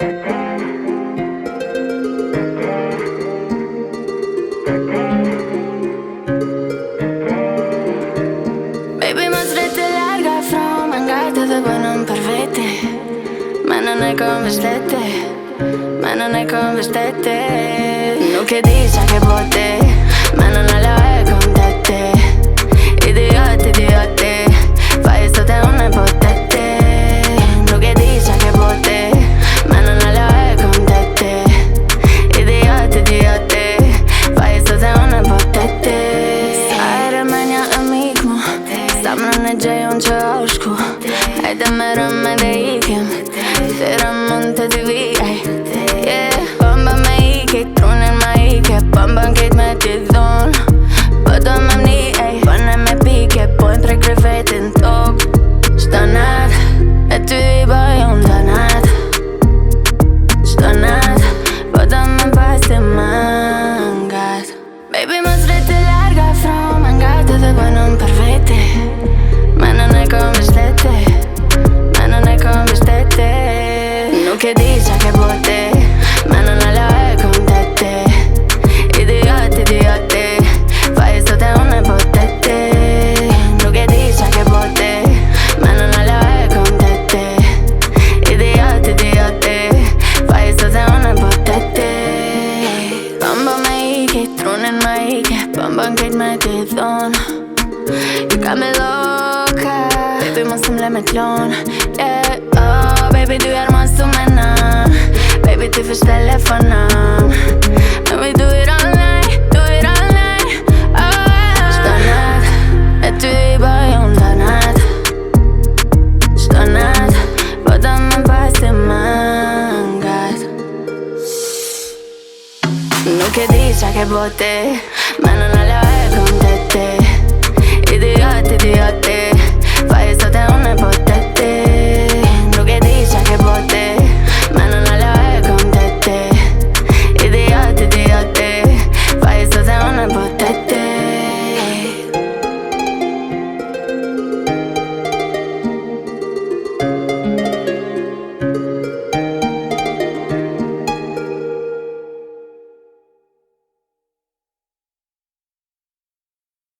Baby, ma strette larga fra mangate dove non pervete. Ma non è come stette, ma non è come stette. Nu che dice che botte, ma non è la è con te. Idiote, idiote, fai sto te una bottette. Nu che dice che botte, ma non è la è con te. Idiote, idiote, fai sto te una bottette. Ajde menja e mikmo, sa mną në gjej unë që oshku. Ajde merë me dhe ikim, tëra mund të t'i vijaj. Yeah, pëmba me ike, trunin ma ike, pëmba n'kejt me t'i dhon. Po do me mni, ej, pëne me pike, pojnë prej krevetin tok. Shto nat, e ty i bëj unë do nat. Shto nat, po do me pas të mangat. Baby, mos rete larga fra mangat edhe po non për vete. Ma non è come stette, ma non è come stette. Nuk e di qa ke bote, ma non è la è con te. Idiote, idiote, fai sto te una bottette. Nuk e di qa ke bote, ma non è la è con te. Idiote, idiote, fai sto te una bottette. Pëmba me ike, trunin ma ike, pëmba n'kejt me t'i thon. You got me loca, baby mos t'm le me t'lon. Yeah, oh, baby du jar mos t'u mena. Baby ti fish telefonam. And we do it all night, do it all night. Oh, shto nat, e ty i bëj unë do nat. Shto nat, po do me pas të mangat. Nuk e di qa ke bote, ma non